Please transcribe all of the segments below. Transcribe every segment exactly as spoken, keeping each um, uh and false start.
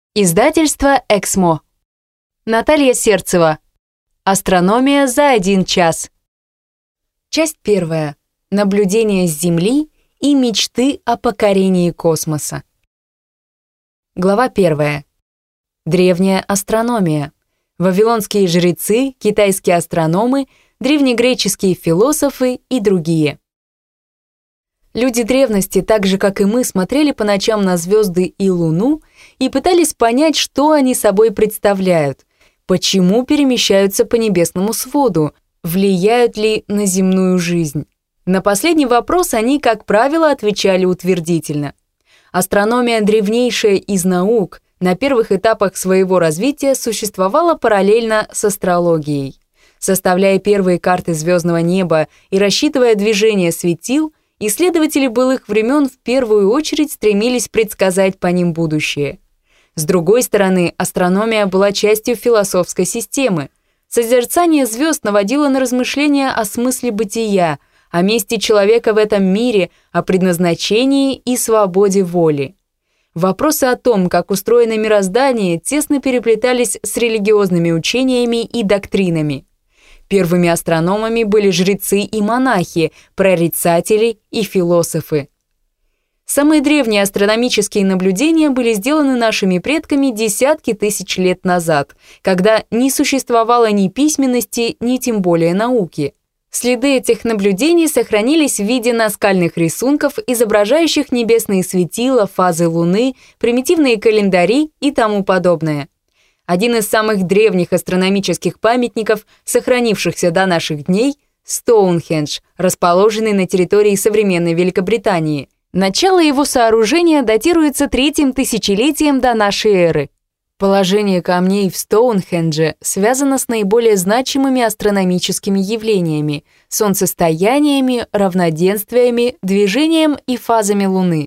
Издательство «Эксмо». Наталья Сердцева. Астрономия за один час. Часть первая. Наблюдения с Земли и мечты о покорении космоса. Глава первая. Древняя астрономия. Вавилонские жрецы, китайские астрономы, древнегреческие философы и другие. Люди древности, так же как и мы, смотрели по ночам на звезды и Луну и пытались понять, что они собой представляют, почему перемещаются по небесному своду, влияют ли на земную жизнь. На последний вопрос они, как правило, отвечали утвердительно. Астрономия, древнейшая из наук, на первых этапах своего развития существовала параллельно с астрологией. Составляя первые карты звездного неба и рассчитывая движение светил, исследователи былых времен в первую очередь стремились предсказать по ним будущее. С другой стороны, астрономия была частью философской системы. Созерцание звезд наводило на размышления о смысле бытия, о месте человека в этом мире, о предназначении и свободе воли. Вопросы о том, как устроено мироздание, тесно переплетались с религиозными учениями и доктринами. Первыми астрономами были жрецы и монахи, прорицатели и философы. Самые древние астрономические наблюдения были сделаны нашими предками десятки тысяч лет назад, когда не существовало ни письменности, ни тем более науки. Следы этих наблюдений сохранились в виде наскальных рисунков, изображающих небесные светила, фазы Луны, примитивные календари и тому подобное. Один из самых древних астрономических памятников, сохранившихся до наших дней, Стоунхендж, расположенный на территории современной Великобритании. Начало его сооружения датируется третьим тысячелетием до нашей эры. Положение камней в Стоунхендже связано с наиболее значимыми астрономическими явлениями – солнцестояниями, равноденствиями, движением и фазами Луны.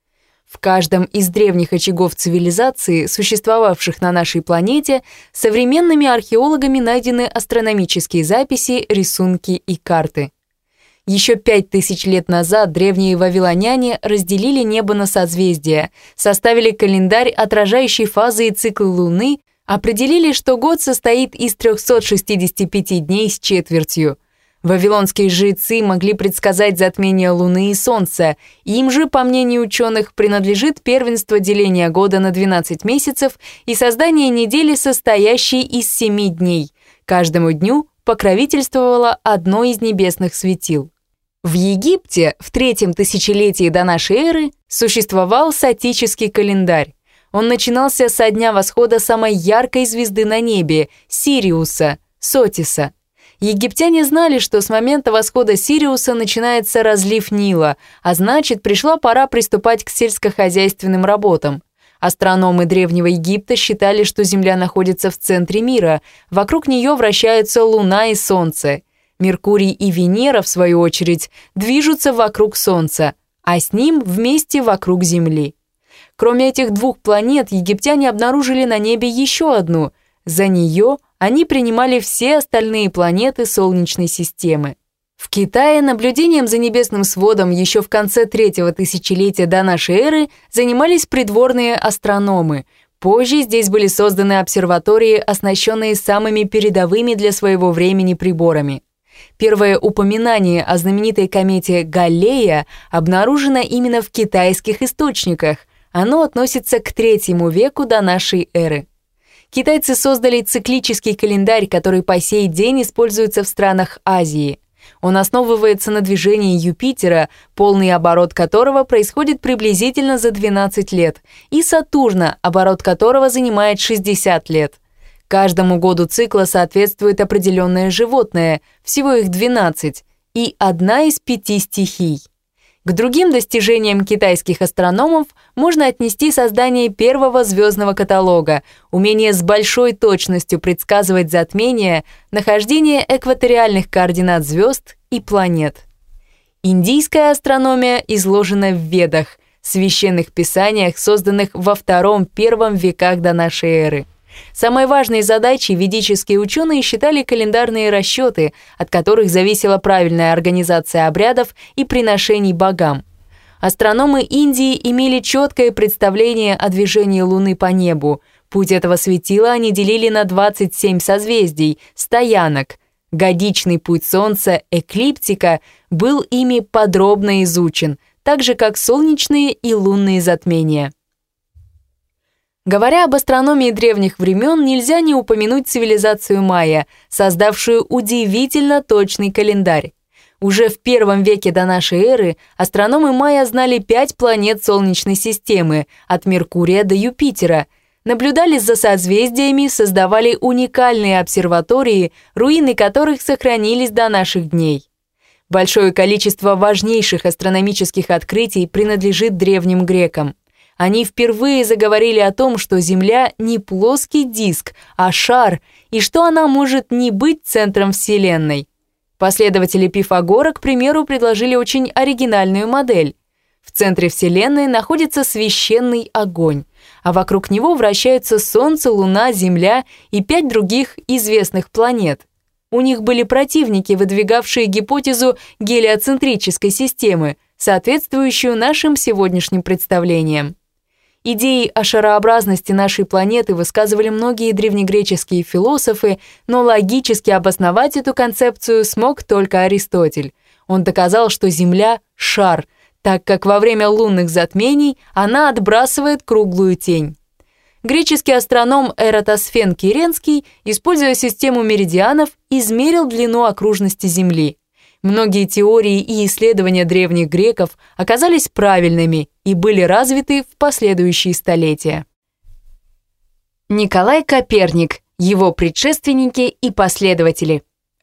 В каждом из древних очагов цивилизации, существовавших на нашей планете, современными археологами найдены астрономические записи, рисунки и карты. Еще пять тысяч лет назад древние вавилоняне разделили небо на созвездия, составили календарь, отражающий фазы и циклы Луны, определили, что год состоит из трёхсот шестидесяти пяти дней с четвертью. Вавилонские жрецы могли предсказать затмение Луны и Солнца, им же, по мнению ученых, принадлежит первенство деления года на двенадцать месяцев и создание недели, состоящей из семи дней. Каждому дню покровительствовало одно из небесных светил. В Египте в третьем тысячелетии до нашей эры существовал сатический календарь. Он начинался со дня восхода самой яркой звезды на небе – Сириуса, Сотиса. Египтяне знали, что с момента восхода Сириуса начинается разлив Нила, а значит, пришла пора приступать к сельскохозяйственным работам. Астрономы Древнего Египта считали, что Земля находится в центре мира, вокруг нее вращаются Луна и Солнце. Меркурий и Венера, в свою очередь, движутся вокруг Солнца, а с ним вместе вокруг Земли. Кроме этих двух планет, египтяне обнаружили на небе еще одну. За нее они принимали все остальные планеты Солнечной системы. В Китае наблюдением за небесным сводом еще в конце третьего тысячелетия до нашей эры занимались придворные астрономы. Позже здесь были созданы обсерватории, оснащенные самыми передовыми для своего времени приборами. Первое упоминание о знаменитой комете Галлея обнаружено именно в китайских источниках. Оно относится к третьему веку до нашей эры. Китайцы создали циклический календарь, который по сей день используется в странах Азии. Он основывается на движении Юпитера, полный оборот которого происходит приблизительно за двенадцать лет, и Сатурна, оборот которого занимает шестьдесят лет. Каждому году цикла соответствует определенное животное, всего их двенадцать, и одна из пяти стихий. К другим достижениям китайских астрономов можно отнести создание первого звездного каталога, умение с большой точностью предсказывать затмения, нахождение экваториальных координат звезд и планет. Индийская астрономия изложена в Ведах, священных писаниях, созданных во втором-первом веках до нашей эры. Самой важной задачей ведические ученые считали календарные расчеты, от которых зависела правильная организация обрядов и приношений богам. Астрономы Индии имели четкое представление о движении Луны по небу. Путь этого светила они делили на двадцать семь созвездий, стоянок. Годичный путь Солнца, эклиптика, был ими подробно изучен, так же как солнечные и лунные затмения. Говоря об астрономии древних времен, нельзя не упомянуть цивилизацию майя, создавшую удивительно точный календарь. Уже в первом веке до нашей эры астрономы майя знали пять планет Солнечной системы, от Меркурия до Юпитера, наблюдали за созвездиями, создавали уникальные обсерватории, руины которых сохранились до наших дней. Большое количество важнейших астрономических открытий принадлежит древним грекам. Они впервые заговорили о том, что Земля не плоский диск, а шар, и что она может не быть центром Вселенной. Последователи Пифагора, к примеру, предложили очень оригинальную модель. В центре Вселенной находится священный огонь, а вокруг него вращаются Солнце, Луна, Земля и пять других известных планет. У них были противники, выдвигавшие гипотезу гелиоцентрической системы, соответствующую нашим сегодняшним представлениям. Идеи о шарообразности нашей планеты высказывали многие древнегреческие философы, но логически обосновать эту концепцию смог только Аристотель. Он доказал, что Земля — шар, так как во время лунных затмений она отбрасывает круглую тень. Греческий астроном Эратосфен Киренский, используя систему меридианов, измерил длину окружности Земли. Многие теории и исследования древних греков оказались правильными и были развиты в последующие столетия. Николай Коперник, его предшественники и последователи.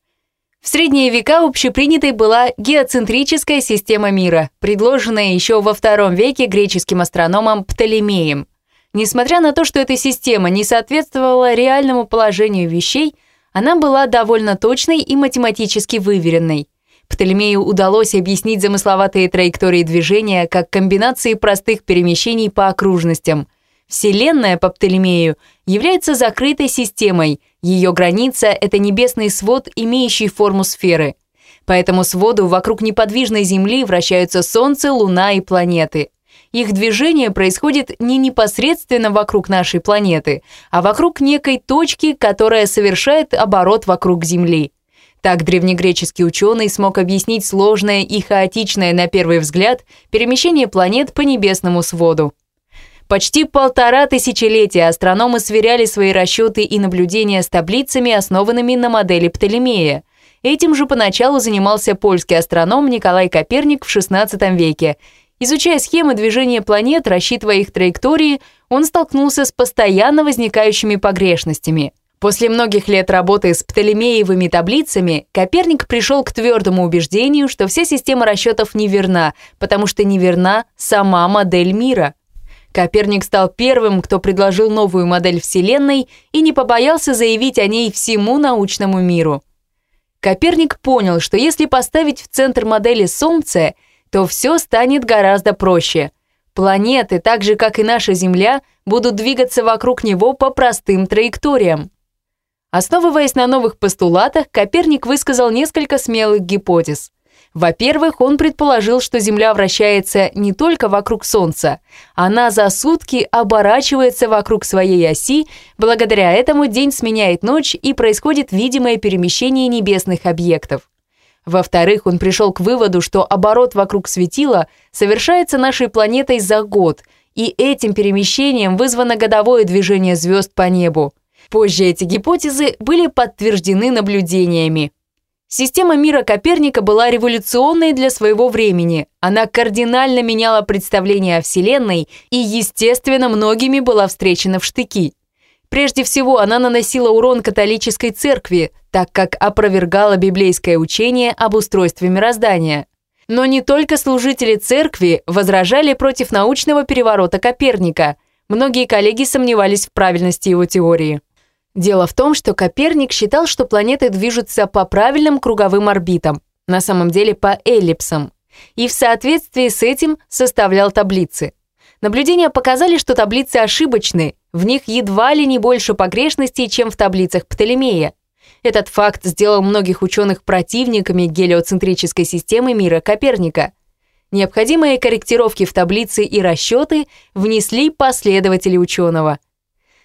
В средние века общепринятой была геоцентрическая система мира, предложенная еще во втором веке греческим астрономом Птолемеем. Несмотря на то, что эта система не соответствовала реальному положению вещей, она была довольно точной и математически выверенной. Птолемею удалось объяснить замысловатые траектории движения как комбинации простых перемещений по окружностям. Вселенная, по Птолемею, является закрытой системой, ее граница — это небесный свод, имеющий форму сферы. По этому своду вокруг неподвижной Земли вращаются Солнце, Луна и планеты. Их движение происходит не непосредственно вокруг нашей планеты, а вокруг некой точки, которая совершает оборот вокруг Земли. Так древнегреческий ученый смог объяснить сложное и хаотичное на первый взгляд перемещение планет по небесному своду. Почти полтора тысячелетия астрономы сверяли свои расчеты и наблюдения с таблицами, основанными на модели Птолемея. Этим же поначалу занимался польский астроном Николай Коперник в шестнадцатом веке. Изучая схемы движения планет, рассчитывая их траектории, он столкнулся с постоянно возникающими погрешностями. После многих лет работы с птолемеевыми таблицами Коперник пришел к твердому убеждению, что вся система расчетов неверна, потому что неверна сама модель мира. Коперник стал первым, кто предложил новую модель Вселенной и не побоялся заявить о ней всему научному миру. Коперник понял, что если поставить в центр модели Солнце, то все станет гораздо проще. Планеты, так же как и наша Земля, будут двигаться вокруг него по простым траекториям. Основываясь на новых постулатах, Коперник высказал несколько смелых гипотез. Во-первых, он предположил, что Земля вращается не только вокруг Солнца, она за сутки оборачивается вокруг своей оси, благодаря этому день сменяет ночь и происходит видимое перемещение небесных объектов. Во-вторых, он пришел к выводу, что оборот вокруг светила совершается нашей планетой за год, и этим перемещением вызвано годовое движение звезд по небу. Позже эти гипотезы были подтверждены наблюдениями. Система мира Коперника была революционной для своего времени. Она кардинально меняла представление о Вселенной и, естественно, многими была встречена в штыки. Прежде всего, она наносила урон католической церкви, так как опровергала библейское учение об устройстве мироздания. Но не только служители церкви возражали против научного переворота Коперника. Многие коллеги сомневались в правильности его теории. Дело в том, что Коперник считал, что планеты движутся по правильным круговым орбитам, на самом деле по эллипсам, и в соответствии с этим составлял таблицы. Наблюдения показали, что таблицы ошибочны, в них едва ли не больше погрешностей, чем в таблицах Птолемея. Этот факт сделал многих ученых противниками гелиоцентрической системы мира Коперника. Необходимые корректировки в таблицы и расчеты внесли последователи ученого.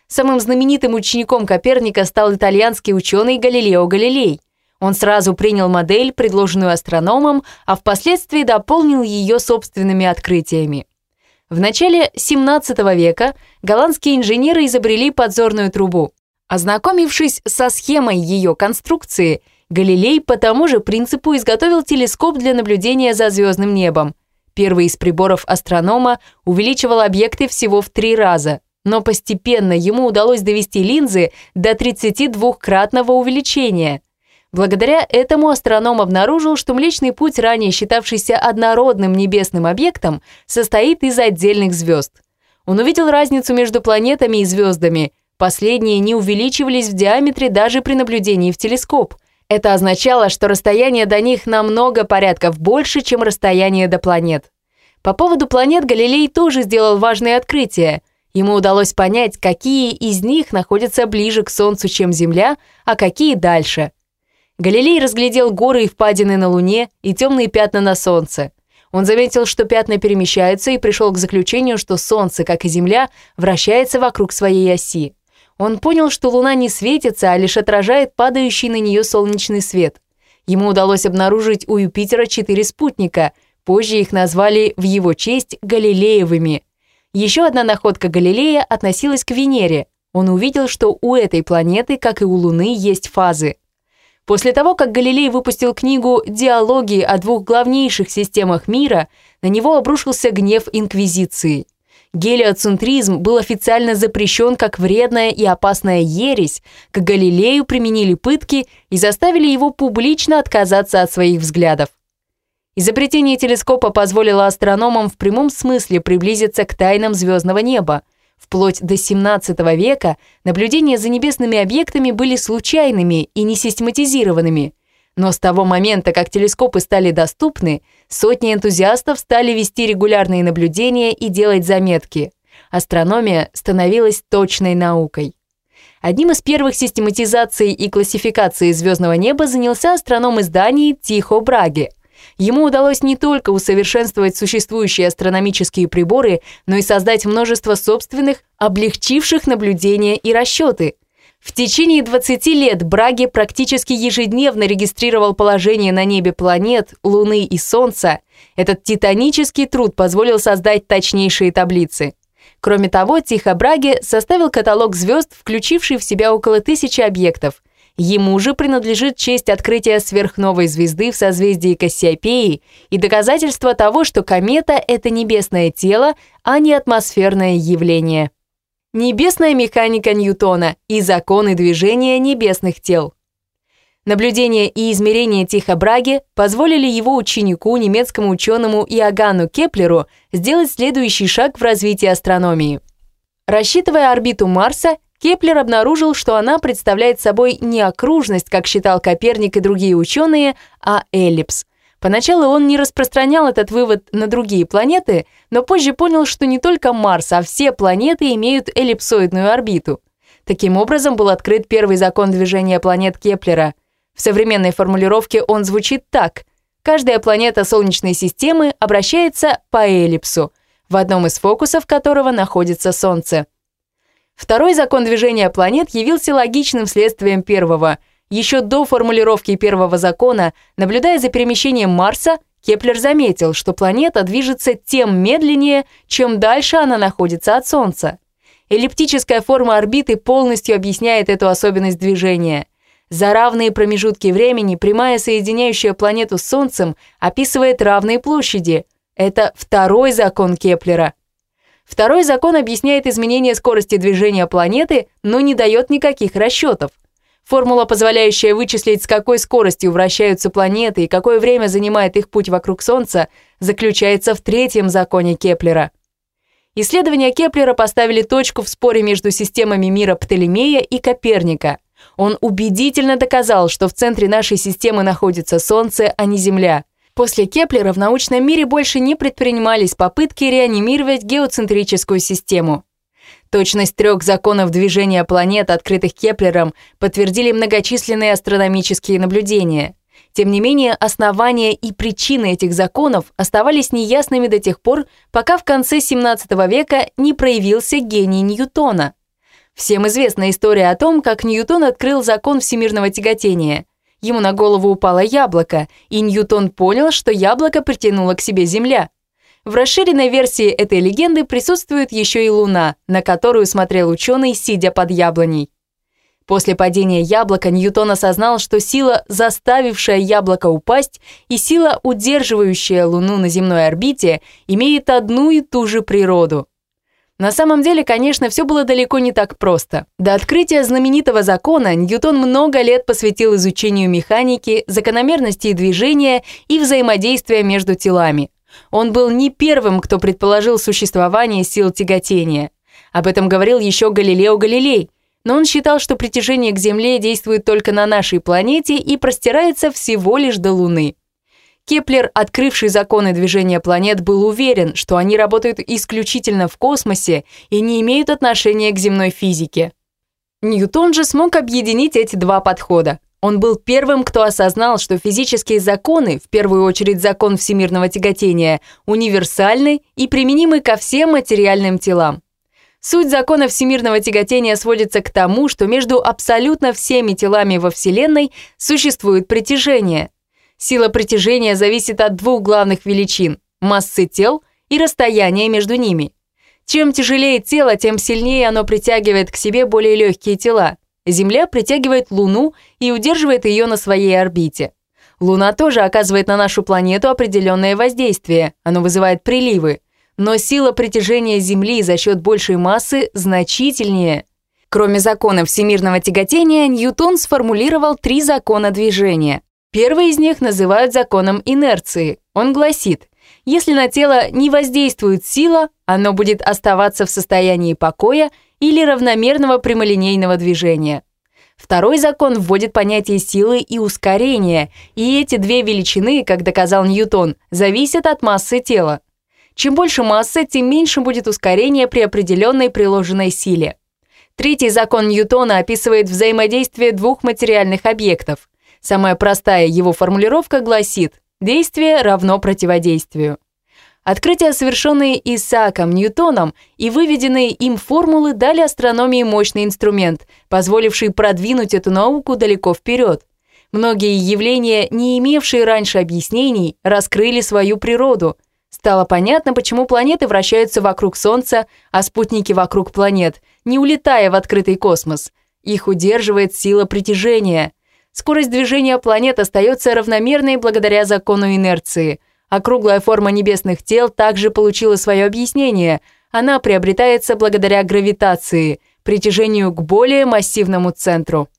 Самым знаменитым учеником Коперника стал итальянский ученый Галилео Галилей. Он сразу принял модель, предложенную астрономом, а впоследствии дополнил ее собственными открытиями. В начале семнадцатого века голландские инженеры изобрели подзорную трубу. Ознакомившись со схемой ее конструкции, Галилей по тому же принципу изготовил телескоп для наблюдения за звездным небом. Первый из приборов астронома увеличивал объекты всего в три раза, но постепенно ему удалось довести линзы до тридцатидвукратного увеличения. Благодаря этому астроном обнаружил, что Млечный Путь, ранее считавшийся однородным небесным объектом, состоит из отдельных звезд. Он увидел разницу между планетами и звездами. Последние не увеличивались в диаметре даже при наблюдении в телескоп. Это означало, что расстояние до них намного порядков больше, чем расстояние до планет. По поводу планет Галилей тоже сделал важные открытия. Ему удалось понять, какие из них находятся ближе к Солнцу, чем Земля, а какие дальше. Галилей разглядел горы и впадины на Луне и темные пятна на Солнце. Он заметил, что пятна перемещаются, и пришел к заключению, что Солнце, как и Земля, вращается вокруг своей оси. Он понял, что Луна не светится, а лишь отражает падающий на нее солнечный свет. Ему удалось обнаружить у Юпитера четыре спутника, позже их назвали в его честь Галилеевыми. Еще одна находка Галилея относилась к Венере. Он увидел, что у этой планеты, как и у Луны, есть фазы. После того, как Галилей выпустил книгу «Диалоги о двух главнейших системах мира», на него обрушился гнев инквизиции. Гелиоцентризм был официально запрещен как вредная и опасная ересь, к Галилею применили пытки и заставили его публично отказаться от своих взглядов. Изобретение телескопа позволило астрономам в прямом смысле приблизиться к тайнам звездного неба. Вплоть до семнадцатого века наблюдения за небесными объектами были случайными и несистематизированными. Но с того момента, как телескопы стали доступны, сотни энтузиастов стали вести регулярные наблюдения и делать заметки. Астрономия становилась точной наукой. Одним из первых систематизаций и классификации звездного неба занялся астроном из Дании Тихо Браге. Ему удалось не только усовершенствовать существующие астрономические приборы, но и создать множество собственных, облегчивших наблюдения и расчеты. В течение двадцати лет Браге практически ежедневно регистрировал положение на небе планет, Луны и Солнца. Этот титанический труд позволил создать точнейшие таблицы. Кроме того, Тихо Браге составил каталог звезд, включивший в себя около тысячи объектов. Ему же принадлежит честь открытия сверхновой звезды в созвездии Кассиопеи и доказательство того, что комета — это небесное тело, а не атмосферное явление. Небесная механика Ньютона и законы движения небесных тел. Наблюдения и измерения Тихо Браге позволили его ученику, немецкому ученому Иоганну Кеплеру, сделать следующий шаг в развитии астрономии. Рассчитывая орбиту Марса, Кеплер обнаружил, что она представляет собой не окружность, как считал Коперник и другие ученые, а эллипс. Поначалу он не распространял этот вывод на другие планеты, но позже понял, что не только Марс, а все планеты имеют эллипсоидную орбиту. Таким образом был открыт первый закон движения планет Кеплера. В современной формулировке он звучит так: каждая планета Солнечной системы обращается по эллипсу, в одном из фокусов которого находится Солнце. Второй закон движения планет явился логичным следствием первого. Еще до формулировки первого закона, наблюдая за перемещением Марса, Кеплер заметил, что планета движется тем медленнее, чем дальше она находится от Солнца. Эллиптическая форма орбиты полностью объясняет эту особенность движения. За равные промежутки времени прямая, соединяющая планету с Солнцем, описывает равные площади. Это второй закон Кеплера. Второй закон объясняет изменение скорости движения планеты, но не дает никаких расчетов. Формула, позволяющая вычислить, с какой скоростью вращаются планеты и какое время занимает их путь вокруг Солнца, заключается в третьем законе Кеплера. Исследования Кеплера поставили точку в споре между системами мира Птолемея и Коперника. Он убедительно доказал, что в центре нашей системы находится Солнце, а не Земля. После Кеплера в научном мире больше не предпринимались попытки реанимировать геоцентрическую систему. Точность трех законов движения планет, открытых Кеплером, подтвердили многочисленные астрономические наблюдения. Тем не менее, основания и причины этих законов оставались неясными до тех пор, пока в конце семнадцатого века не проявился гений Ньютона. Всем известна история о том, как Ньютон открыл закон всемирного тяготения. Ему на голову упало яблоко, и Ньютон понял, что яблоко притянуло к себе Земля. В расширенной версии этой легенды присутствует еще и Луна, на которую смотрел ученый, сидя под яблоней. После падения яблока Ньютон осознал, что сила, заставившая яблоко упасть, и сила, удерживающая Луну на земной орбите, имеет одну и ту же природу. На самом деле, конечно, все было далеко не так просто. До открытия знаменитого закона Ньютон много лет посвятил изучению механики, закономерностей движения и взаимодействия между телами. Он был не первым, кто предположил существование сил тяготения. Об этом говорил еще Галилео Галилей, но он считал, что притяжение к Земле действует только на нашей планете и простирается всего лишь до Луны. Кеплер, открывший законы движения планет, был уверен, что они работают исключительно в космосе и не имеют отношения к земной физике. Ньютон же смог объединить эти два подхода. Он был первым, кто осознал, что физические законы, в первую очередь закон всемирного тяготения, универсальны и применимы ко всем материальным телам. Суть закона всемирного тяготения сводится к тому, что между абсолютно всеми телами во Вселенной существует притяжение. Сила притяжения зависит от двух главных величин – массы тел и расстояния между ними. Чем тяжелее тело, тем сильнее оно притягивает к себе более легкие тела. Земля притягивает Луну и удерживает ее на своей орбите. Луна тоже оказывает на нашу планету определенное воздействие, оно вызывает приливы. Но сила притяжения Земли за счет большей массы значительнее. Кроме закона всемирного тяготения, Ньютон сформулировал три закона движения. Первый из них называют законом инерции. Он гласит, если на тело не воздействует сила, оно будет оставаться в состоянии покоя или равномерного прямолинейного движения. Второй закон вводит понятие силы и ускорения, и эти две величины, как доказал Ньютон, зависят от массы тела. Чем больше массы, тем меньше будет ускорение при определенной приложенной силе. Третий закон Ньютона описывает взаимодействие двух материальных объектов. Самая простая его формулировка гласит «действие равно противодействию». Открытия, совершенные Исааком Ньютоном и выведенные им формулы, дали астрономии мощный инструмент, позволивший продвинуть эту науку далеко вперед. Многие явления, не имевшие раньше объяснений, раскрыли свою природу. Стало понятно, почему планеты вращаются вокруг Солнца, а спутники вокруг планет, не улетая в открытый космос. Их удерживает сила притяжения. Скорость движения планет остается равномерной благодаря закону инерции. Округлая форма небесных тел также получила свое объяснение. Она приобретается благодаря гравитации, притяжению к более массивному центру.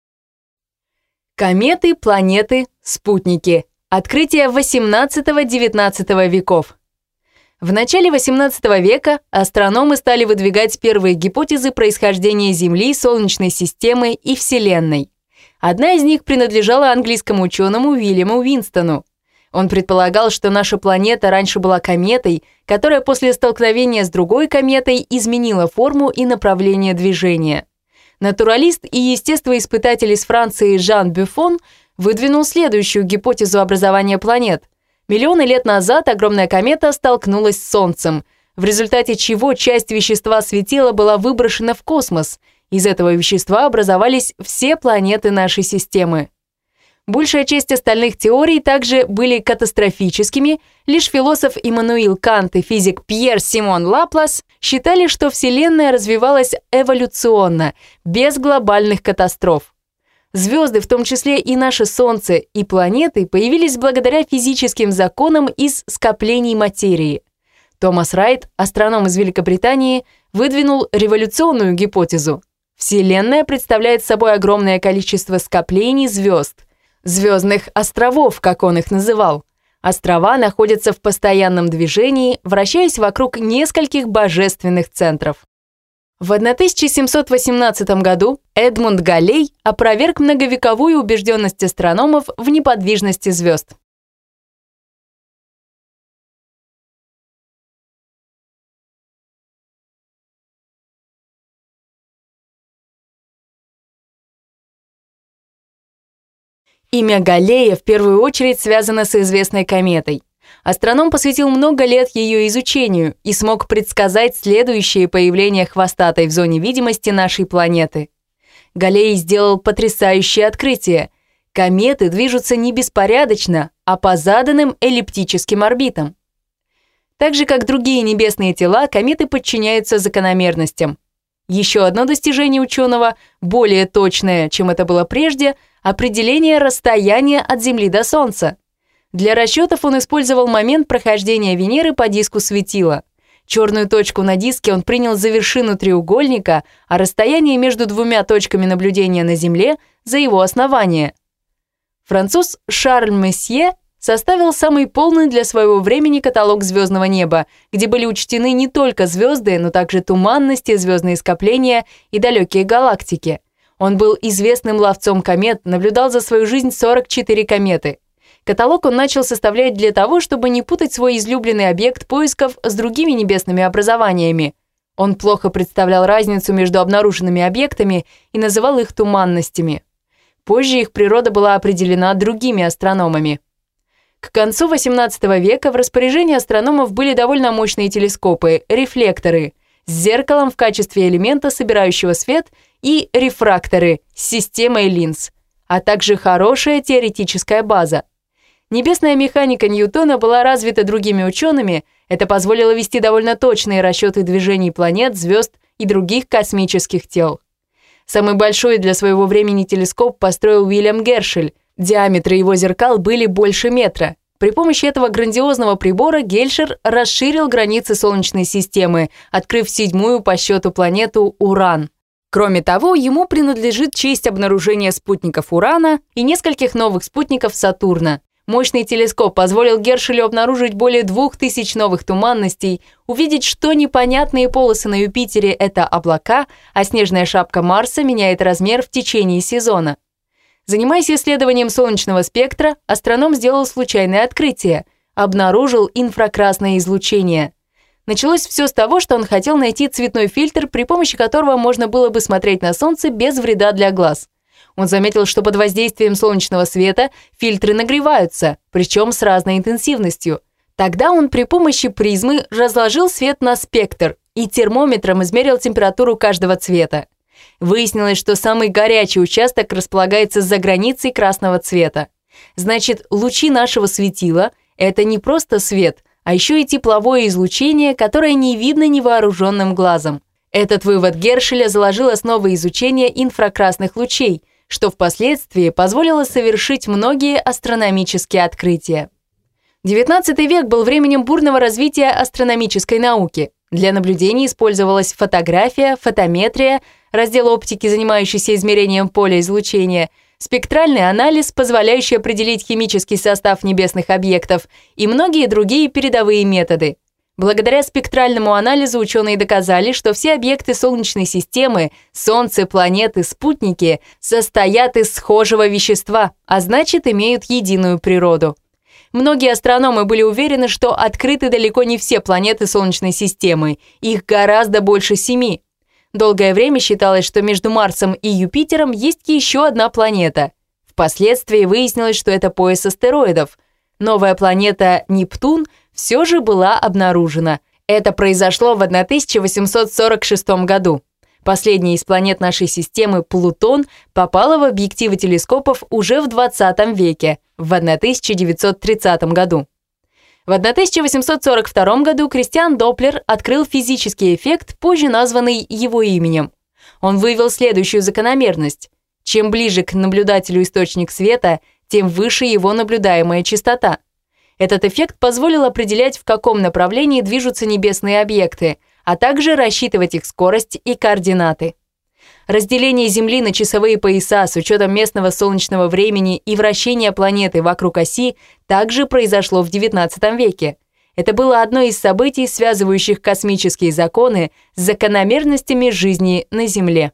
Кометы, планеты, спутники. Открытие восемнадцатого-девятнадцатого веков. В начале восемнадцатого века астрономы стали выдвигать первые гипотезы происхождения Земли, Солнечной системы и Вселенной. Одна из них принадлежала английскому ученому Уильяму Уинстону. Он предполагал, что наша планета раньше была кометой, которая после столкновения с другой кометой изменила форму и направление движения. Натуралист и естествоиспытатель из Франции Жан Бюфон выдвинул следующую гипотезу образования планет. Миллионы лет назад огромная комета столкнулась с Солнцем, в результате чего часть вещества светила была выброшена в космос. Из этого вещества образовались все планеты нашей системы. Большая часть остальных теорий также были катастрофическими, лишь философ Иммануил Кант и физик Пьер Симон Лаплас считали, что Вселенная развивалась эволюционно, без глобальных катастроф. Звезды, в том числе и наше Солнце, и планеты, появились благодаря физическим законам из скоплений материи. Томас Райт, астроном из Великобритании, выдвинул революционную гипотезу. Вселенная представляет собой огромное количество скоплений звезд, звездных островов, как он их называл. Острова находятся в постоянном движении, вращаясь вокруг нескольких божественных центров. В тысяча семьсот восемнадцатом году Эдмунд Галлей опроверг многовековую убежденность астрономов в неподвижности звезд. Имя Галлея в первую очередь связано с известной кометой. Астроном посвятил много лет ее изучению и смог предсказать следующее появление хвостатой в зоне видимости нашей планеты. Галлей сделал потрясающее открытие. Кометы движутся не беспорядочно, а по заданным эллиптическим орбитам. Так же, как другие небесные тела, кометы подчиняются закономерностям. Еще одно достижение ученого, более точное, чем это было прежде, определение расстояния от Земли до Солнца. Для расчетов он использовал момент прохождения Венеры по диску светила. Черную точку на диске он принял за вершину треугольника, а расстояние между двумя точками наблюдения на Земле – за его основание. Француз Шарль Месье составил самый полный для своего времени каталог звездного неба, где были учтены не только звезды, но также туманности, звездные скопления и далекие галактики. Он был известным ловцом комет, наблюдал за свою жизнь сорок четыре кометы. Каталог он начал составлять для того, чтобы не путать свой излюбленный объект поисков с другими небесными образованиями. Он плохо представлял разницу между обнаруженными объектами и называл их туманностями. Позже их природа была определена другими астрономами. К концу восемнадцатого века в распоряжении астрономов были довольно мощные телескопы, рефлекторы, с зеркалом в качестве элемента, собирающего свет, и рефракторы с системой линз, а также хорошая теоретическая база. Небесная механика Ньютона была развита другими учеными, это позволило вести довольно точные расчеты движений планет, звезд и других космических тел. Самый большой для своего времени телескоп построил Уильям Гершель. Диаметры его зеркал были больше метра. При помощи этого грандиозного прибора Гершель расширил границы Солнечной системы, открыв седьмую по счету планету Уран. Кроме того, ему принадлежит честь обнаружения спутников Урана и нескольких новых спутников Сатурна. Мощный телескоп позволил Гершелю обнаружить более двух тысяч новых туманностей, увидеть, что непонятные полосы на Юпитере – это облака, а снежная шапка Марса меняет размер в течение сезона. Занимаясь исследованием солнечного спектра, астроном сделал случайное открытие – обнаружил инфракрасное излучение. Началось все с того, что он хотел найти цветной фильтр, при помощи которого можно было бы смотреть на Солнце без вреда для глаз. Он заметил, что под воздействием солнечного света фильтры нагреваются, причем с разной интенсивностью. Тогда он при помощи призмы разложил свет на спектр и термометром измерил температуру каждого цвета. Выяснилось, что самый горячий участок располагается за границей красного цвета. Значит, лучи нашего светила – это не просто свет, а еще и тепловое излучение, которое не видно невооруженным глазом. Этот вывод Гершеля заложил основы изучения инфракрасных лучей, что впоследствии позволило совершить многие астрономические открытия. девятнадцатый век был временем бурного развития астрономической науки. Для наблюдений использовалась фотография, фотометрия, раздел оптики, занимающийся измерением поля излучения, спектральный анализ, позволяющий определить химический состав небесных объектов, и многие другие передовые методы. Благодаря спектральному анализу ученые доказали, что все объекты Солнечной системы, Солнце, планеты, спутники состоят из схожего вещества, а значит, имеют единую природу. Многие астрономы были уверены, что открыты далеко не все планеты Солнечной системы, их гораздо больше семи. Долгое время считалось, что между Марсом и Юпитером есть еще одна планета. Впоследствии выяснилось, что это пояс астероидов. Новая планета Нептун все же была обнаружена. Это произошло в тысяча восемьсот сорок шестом году. Последняя из планет нашей системы, Плутон, попала в объективы телескопов уже в двадцатом веке, в тысяча девятьсот тридцатом году. В тысяча восемьсот сорок втором году Кристиан Доплер открыл физический эффект, позже названный его именем. Он вывел следующую закономерность. Чем ближе к наблюдателю источник света, тем выше его наблюдаемая частота. Этот эффект позволил определять, в каком направлении движутся небесные объекты, а также рассчитывать их скорость и координаты. Разделение Земли на часовые пояса с учетом местного солнечного времени и вращения планеты вокруг оси также произошло в девятнадцатом веке. Это было одно из событий, связывающих космические законы с закономерностями жизни на Земле.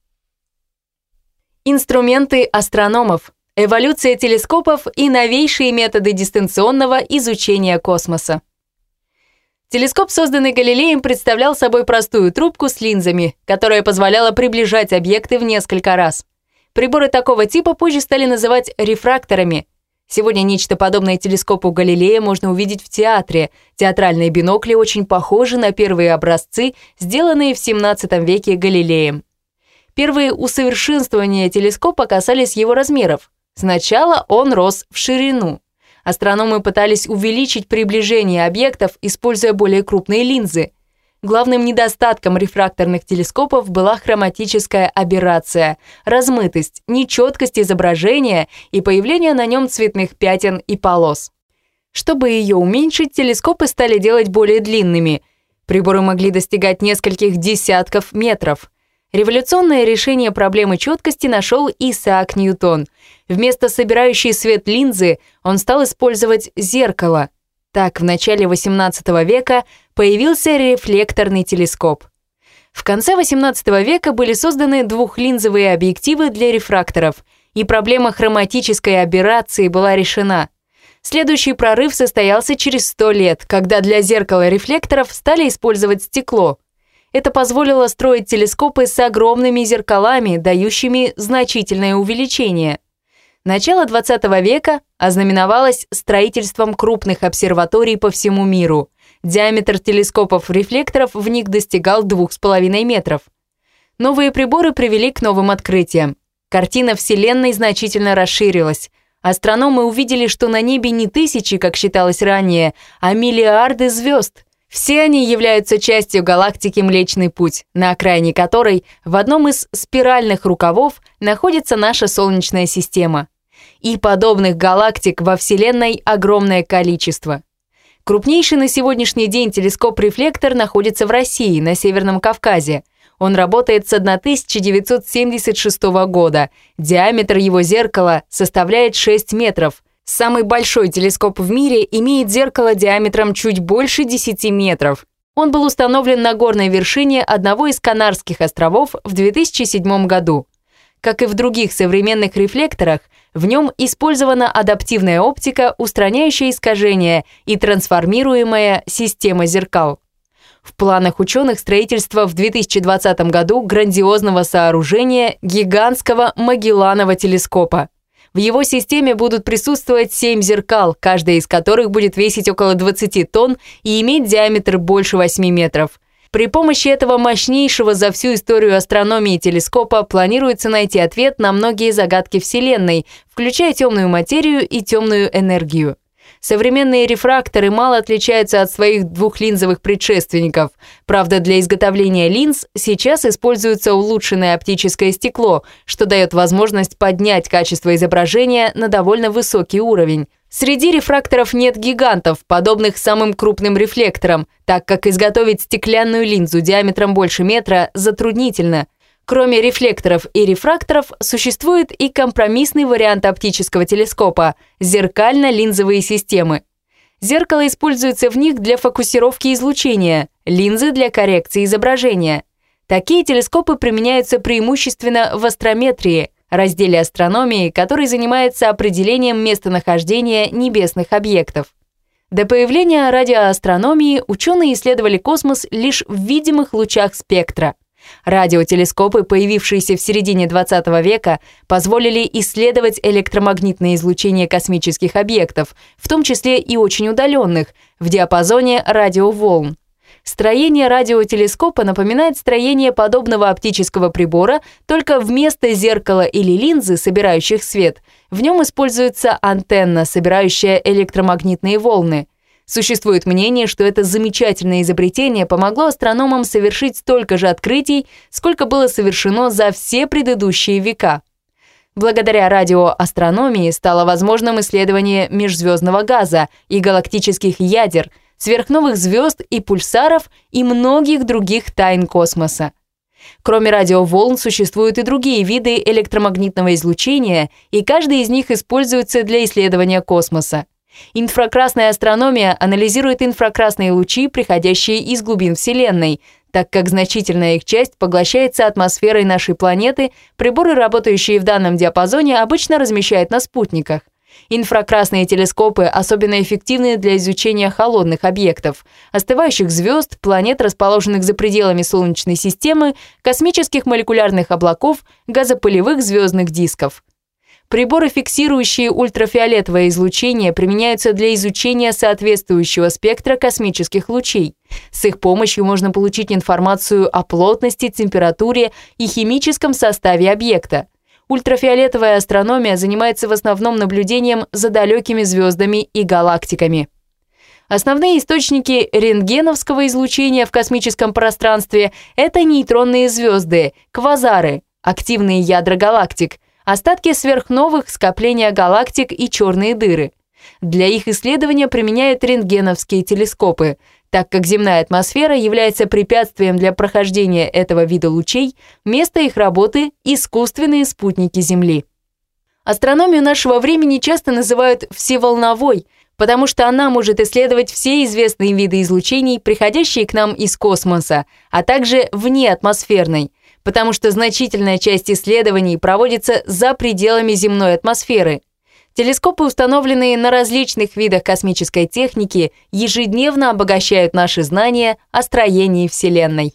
Инструменты астрономов, эволюция телескопов и новейшие методы дистанционного изучения космоса. Телескоп, созданный Галилеем, представлял собой простую трубку с линзами, которая позволяла приближать объекты в несколько раз. Приборы такого типа позже стали называть рефракторами. Сегодня нечто подобное телескопу Галилея можно увидеть в театре. Театральные бинокли очень похожи на первые образцы, сделанные в семнадцатом веке Галилеем. Первые усовершенствования телескопа касались его размеров. Сначала он рос в ширину. Астрономы пытались увеличить приближение объектов, используя более крупные линзы. Главным недостатком рефракторных телескопов была хроматическая аберрация, размытость, нечеткость изображения и появление на нем цветных пятен и полос. Чтобы ее уменьшить, телескопы стали делать более длинными. Приборы могли достигать нескольких десятков метров. Революционное решение проблемы четкости нашел Исаак Ньютон. Вместо собирающей свет линзы он стал использовать зеркало. Так, в начале восемнадцатого века появился рефлекторный телескоп. В конце восемнадцатого века были созданы двухлинзовые объективы для рефракторов, и проблема хроматической аберрации была решена. Следующий прорыв состоялся через сто лет, когда для зеркала рефлекторов стали использовать стекло. Это позволило строить телескопы с огромными зеркалами, дающими значительное увеличение. Начало двадцатого века ознаменовалось строительством крупных обсерваторий по всему миру. Диаметр телескопов-рефлекторов в них достигал двух с половиной метров. Новые приборы привели к новым открытиям. Картина Вселенной значительно расширилась. Астрономы увидели, что на небе не тысячи, как считалось ранее, а миллиарды звезд. Все они являются частью галактики Млечный Путь, на окраине которой в одном из спиральных рукавов находится наша Солнечная система. И подобных галактик во Вселенной огромное количество. Крупнейший на сегодняшний день телескоп-рефлектор находится в России, на Северном Кавказе. Он работает с тысяча девятьсот семьдесят шестого года. Диаметр его зеркала составляет шесть метров. Самый большой телескоп в мире имеет зеркало диаметром чуть больше десяти метров. Он был установлен на горной вершине одного из Канарских островов в две тысячи седьмом году. Как и в других современных рефлекторах, в нем использована адаптивная оптика, устраняющая искажения, и трансформируемая система зеркал. В планах ученых строительство в две тысячи двадцатом году грандиозного сооружения гигантского Магелланова телескопа. В его системе будут присутствовать семь зеркал, каждое из которых будет весить около двадцати тонн и иметь диаметр больше восьми метров. При помощи этого мощнейшего за всю историю астрономии телескопа планируется найти ответ на многие загадки Вселенной, включая темную материю и темную энергию. Современные рефракторы мало отличаются от своих двухлинзовых предшественников. Правда, для изготовления линз сейчас используется улучшенное оптическое стекло, что дает возможность поднять качество изображения на довольно высокий уровень. Среди рефракторов нет гигантов, подобных самым крупным рефлекторам, так как изготовить стеклянную линзу диаметром больше метра затруднительно. Кроме рефлекторов и рефракторов, существует и компромиссный вариант оптического телескопа – зеркально-линзовые системы. Зеркало используется в них для фокусировки излучения, линзы для коррекции изображения. Такие телескопы применяются преимущественно в астрометрии, разделе астрономии, который занимается определением местонахождения небесных объектов. До появления радиоастрономии ученые исследовали космос лишь в видимых лучах спектра. Радиотелескопы, появившиеся в середине двадцатого века, позволили исследовать электромагнитное излучение космических объектов, в том числе и очень удаленных, в диапазоне радиоволн. Строение радиотелескопа напоминает строение подобного оптического прибора, только вместо зеркала или линзы, собирающих свет, в нем используется антенна, собирающая электромагнитные волны. Существует мнение, что это замечательное изобретение помогло астрономам совершить столько же открытий, сколько было совершено за все предыдущие века. Благодаря радиоастрономии стало возможным исследование межзвездного газа и галактических ядер, сверхновых звезд и пульсаров и многих других тайн космоса. Кроме радиоволн существуют и другие виды электромагнитного излучения, и каждый из них используется для исследования космоса. Инфракрасная астрономия анализирует инфракрасные лучи, приходящие из глубин Вселенной. Так как значительная их часть поглощается атмосферой нашей планеты, приборы, работающие в данном диапазоне, обычно размещают на спутниках. Инфракрасные телескопы особенно эффективны для изучения холодных объектов, остывающих звезд, планет, расположенных за пределами Солнечной системы, космических молекулярных облаков, газопылевых звездных дисков. Приборы, фиксирующие ультрафиолетовое излучение, применяются для изучения соответствующего спектра космических лучей. С их помощью можно получить информацию о плотности, температуре и химическом составе объекта. Ультрафиолетовая астрономия занимается в основном наблюдением за далекими звездами и галактиками. Основные источники рентгеновского излучения в космическом пространстве – это нейтронные звезды, квазары, активные ядра галактик, остатки сверхновых, скопления галактик и черные дыры. Для их исследования применяют рентгеновские телескопы. Так как земная атмосфера является препятствием для прохождения этого вида лучей, место их работы – искусственные спутники Земли. Астрономию нашего времени часто называют всеволновой, потому что она может исследовать все известные виды излучений, приходящие к нам из космоса, а также внеатмосферной, потому что значительная часть исследований проводится за пределами земной атмосферы. Телескопы, установленные на различных видах космической техники, ежедневно обогащают наши знания о строении Вселенной.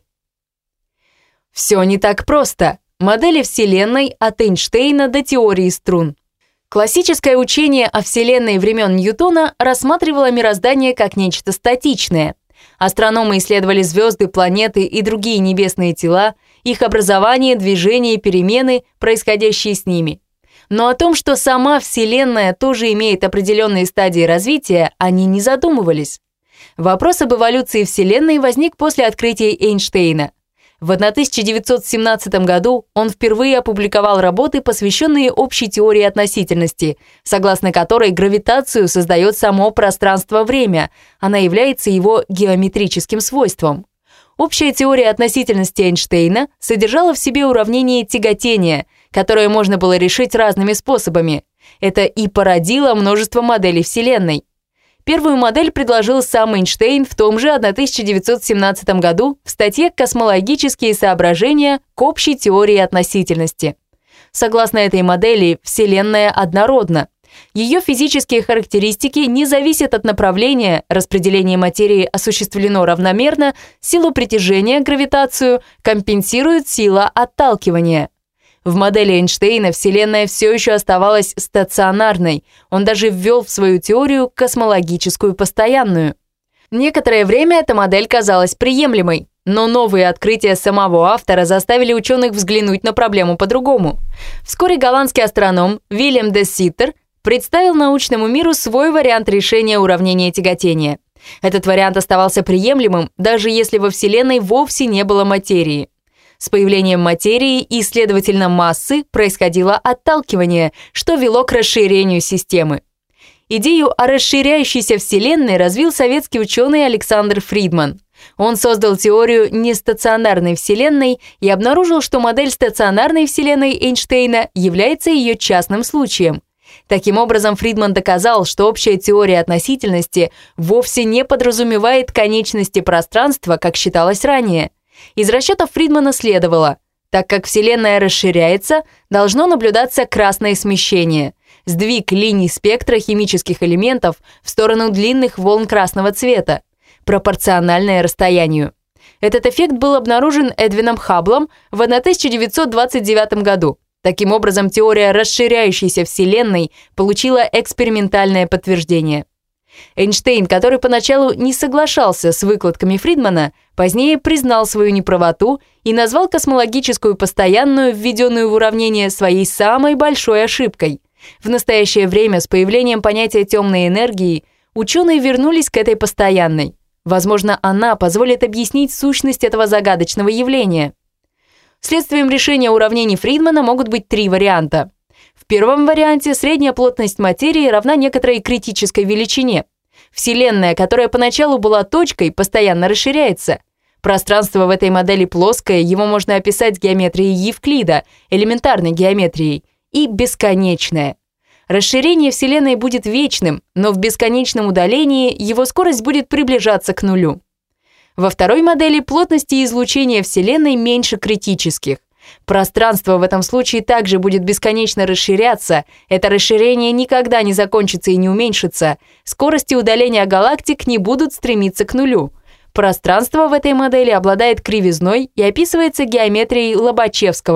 Все не так просто. Модели Вселенной от Эйнштейна до теории струн. Классическое учение о Вселенной времен Ньютона рассматривало мироздание как нечто статичное. Астрономы исследовали звезды, планеты и другие небесные тела, их образование, движение, перемены, происходящие с ними. Но о том, что сама Вселенная тоже имеет определенные стадии развития, они не задумывались. Вопрос об эволюции Вселенной возник после открытия Эйнштейна. В тысяча девятьсот семнадцатом году он впервые опубликовал работы, посвященные общей теории относительности, согласно которой гравитацию создает само пространство-время, она является его геометрическим свойством. Общая теория относительности Эйнштейна содержала в себе уравнение тяготения, которое можно было решить разными способами. Это и породило множество моделей Вселенной. Первую модель предложил сам Эйнштейн в том же тысяча девятьсот семнадцатом году в статье «Космологические соображения к общей теории относительности». Согласно этой модели, Вселенная однородна. Ее физические характеристики не зависят от направления, распределение материи осуществлено равномерно, силу притяжения, гравитацию, компенсирует сила отталкивания. В модели Эйнштейна Вселенная все еще оставалась стационарной, он даже ввел в свою теорию космологическую постоянную. Некоторое время эта модель казалась приемлемой, но новые открытия самого автора заставили ученых взглянуть на проблему по-другому. Вскоре голландский астроном Вильям де Ситтер представил научному миру свой вариант решения уравнения тяготения. Этот вариант оставался приемлемым, даже если во Вселенной вовсе не было материи. С появлением материи и, следовательно, массы происходило отталкивание, что вело к расширению системы. Идею о расширяющейся Вселенной развил советский ученый Александр Фридман. Он создал теорию нестационарной Вселенной и обнаружил, что модель стационарной Вселенной Эйнштейна является ее частным случаем. Таким образом, Фридман доказал, что общая теория относительности вовсе не подразумевает конечности пространства, как считалось ранее. Из расчетов Фридмана следовало, так как Вселенная расширяется, должно наблюдаться красное смещение, сдвиг линий спектра химических элементов в сторону длинных волн красного цвета, пропорциональное расстоянию. Этот эффект был обнаружен Эдвином Хабблом в тысяча девятьсот двадцать девятом году. Таким образом, теория расширяющейся Вселенной получила экспериментальное подтверждение. Эйнштейн, который поначалу не соглашался с выкладками Фридмана, позднее признал свою неправоту и назвал космологическую постоянную, введенную в уравнение, своей самой большой ошибкой. В настоящее время с появлением понятия темной энергии ученые вернулись к этой постоянной. Возможно, она позволит объяснить сущность этого загадочного явления. Следствием решения уравнений Фридмана могут быть три варианта. В первом варианте средняя плотность материи равна некоторой критической величине. Вселенная, которая поначалу была точкой, постоянно расширяется. Пространство в этой модели плоское, его можно описать геометрией Евклида, элементарной геометрией, и бесконечное. Расширение Вселенной будет вечным, но в бесконечном удалении его скорость будет приближаться к нулю. Во второй модели плотности излучения Вселенной меньше критических. Пространство в этом случае также будет бесконечно расширяться, это расширение никогда не закончится и не уменьшится, скорости удаления галактик не будут стремиться к нулю. Пространство в этой модели обладает кривизной и описывается геометрией Лобачевского.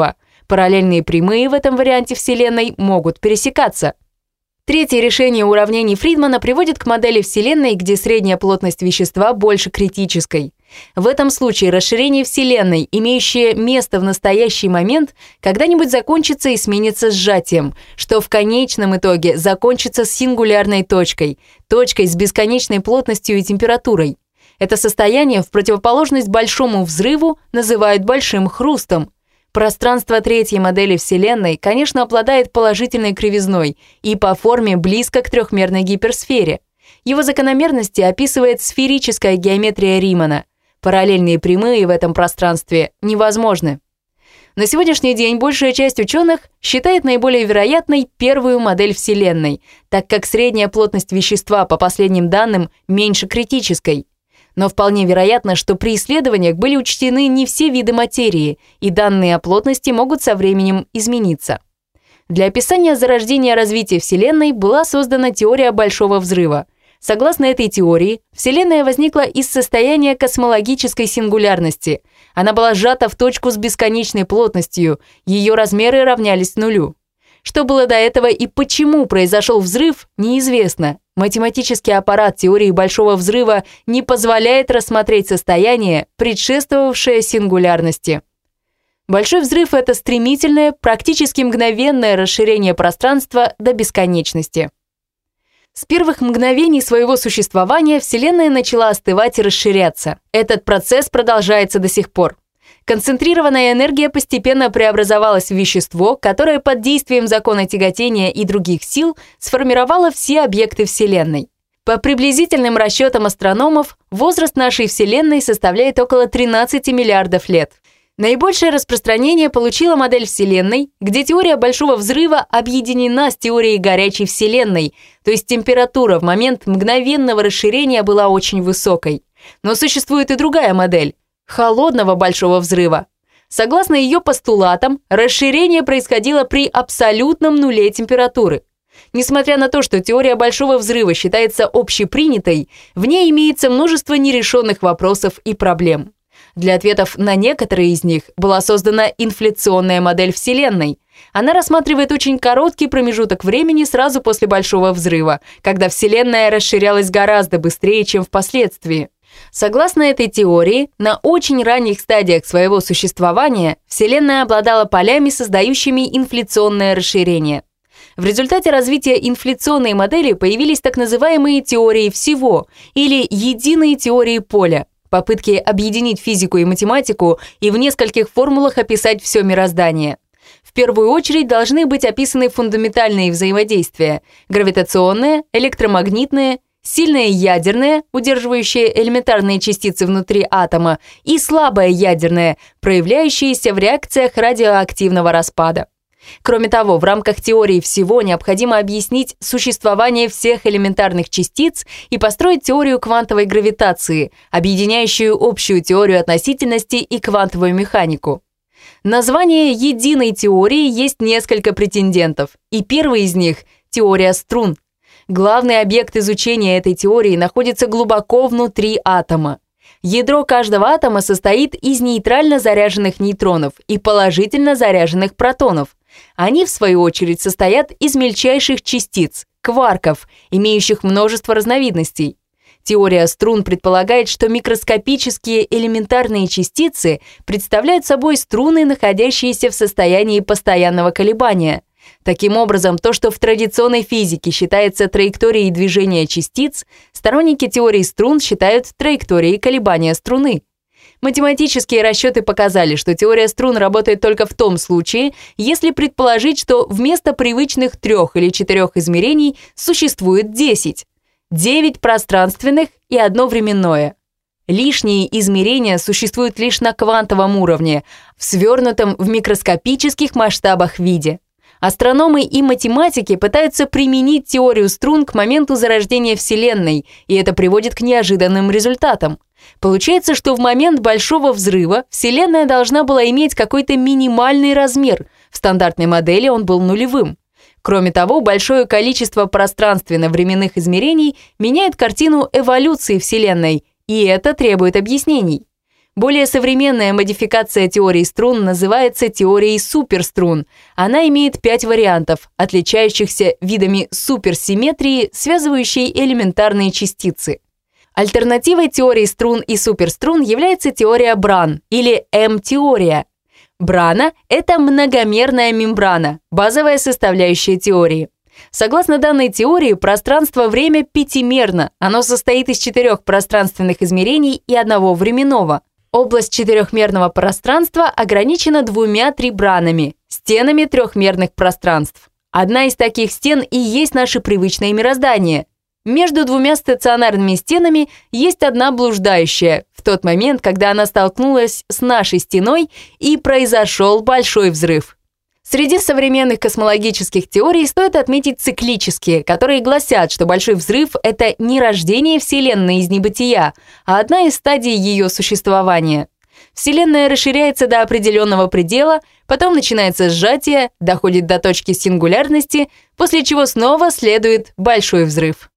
Параллельные прямые в этом варианте Вселенной могут пересекаться. Третье решение уравнений Фридмана приводит к модели Вселенной, где средняя плотность вещества больше критической. В этом случае расширение Вселенной, имеющее место в настоящий момент, когда-нибудь закончится и сменится сжатием, что в конечном итоге закончится сингулярной точкой, точкой с бесконечной плотностью и температурой. Это состояние, в противоположность большому взрыву, называют большим хрустом. Пространство третьей модели Вселенной, конечно, обладает положительной кривизной и по форме близко к трехмерной гиперсфере. Его закономерности описывает сферическая геометрия Римана. Параллельные прямые в этом пространстве невозможны. На сегодняшний день большая часть ученых считает наиболее вероятной первую модель Вселенной, так как средняя плотность вещества, по последним данным, меньше критической. Но вполне вероятно, что при исследованиях были учтены не все виды материи, и данные о плотности могут со временем измениться. Для описания зарождения и развития Вселенной была создана теория Большого взрыва. Согласно этой теории, Вселенная возникла из состояния космологической сингулярности. Она была сжата в точку с бесконечной плотностью, ее размеры равнялись нулю. Что было до этого и почему произошел взрыв, неизвестно. Математический аппарат теории Большого взрыва не позволяет рассмотреть состояние, предшествовавшее сингулярности. Большой взрыв – это стремительное, практически мгновенное расширение пространства до бесконечности. С первых мгновений своего существования Вселенная начала остывать и расширяться. Этот процесс продолжается до сих пор. Концентрированная энергия постепенно преобразовалась в вещество, которое под действием закона тяготения и других сил сформировало все объекты Вселенной. По приблизительным расчетам астрономов, возраст нашей Вселенной составляет около тринадцати миллиардов лет. Наибольшее распространение получила модель Вселенной, где теория Большого взрыва объединена с теорией горячей Вселенной, то есть температура в момент мгновенного расширения была очень высокой. Но существует и другая модель – холодного Большого взрыва. Согласно ее постулатам, расширение происходило при абсолютном нуле температуры. Несмотря на то, что теория Большого взрыва считается общепринятой, в ней имеется множество нерешенных вопросов и проблем. Для ответов на некоторые из них была создана инфляционная модель Вселенной. Она рассматривает очень короткий промежуток времени сразу после Большого взрыва, когда Вселенная расширялась гораздо быстрее, чем впоследствии. Согласно этой теории, на очень ранних стадиях своего существования Вселенная обладала полями, создающими инфляционное расширение. В результате развития инфляционной модели появились так называемые теории всего или единые теории поля, попытки объединить физику и математику и в нескольких формулах описать все мироздание. В первую очередь должны быть описаны фундаментальные взаимодействия – гравитационное, электромагнитное, сильное ядерное, удерживающее элементарные частицы внутри атома, и слабое ядерное, проявляющееся в реакциях радиоактивного распада. Кроме того, в рамках теории всего необходимо объяснить существование всех элементарных частиц и построить теорию квантовой гравитации, объединяющую общую теорию относительности и квантовую механику. На звание единой теории есть несколько претендентов, и первый из них – теория струн. Главный объект изучения этой теории находится глубоко внутри атома. Ядро каждого атома состоит из нейтрально заряженных нейтронов и положительно заряженных протонов. Они, в свою очередь, состоят из мельчайших частиц, кварков, имеющих множество разновидностей. Теория струн предполагает, что микроскопические элементарные частицы представляют собой струны, находящиеся в состоянии постоянного колебания. Таким образом, то, что в традиционной физике считается траекторией движения частиц, сторонники теории струн считают траекторией колебания струны. Математические расчеты показали, что теория струн работает только в том случае, если предположить, что вместо привычных трех или четырех измерений существует десять. девять пространственных и одно временное. Лишние измерения существуют лишь на квантовом уровне, в свернутом в микроскопических масштабах виде. Астрономы и математики пытаются применить теорию струн к моменту зарождения Вселенной, и это приводит к неожиданным результатам. Получается, что в момент Большого взрыва Вселенная должна была иметь какой-то минимальный размер, в стандартной модели он был нулевым. Кроме того, большое количество пространственно-временных измерений меняет картину эволюции Вселенной, и это требует объяснений. Более современная модификация теории струн называется теорией суперструн. Она имеет пять вариантов, отличающихся видами суперсимметрии, связывающей элементарные частицы. Альтернативой теории струн и суперструн является теория Бран или М-теория. Брана – это многомерная мембрана, базовая составляющая теории. Согласно данной теории, пространство-время пятимерно. Оно состоит из четырех пространственных измерений и одного временного. Область четырехмерного пространства ограничена двумя трибранами – стенами трехмерных пространств. Одна из таких стен и есть наше привычное мироздание. Между двумя стационарными стенами есть одна блуждающая, в тот момент, когда она столкнулась с нашей стеной и произошел большой взрыв. Среди современных космологических теорий стоит отметить циклические, которые гласят, что большой взрыв – это не рождение Вселенной из небытия, а одна из стадий ее существования. Вселенная расширяется до определенного предела, потом начинается сжатие, доходит до точки сингулярности, после чего снова следует большой взрыв.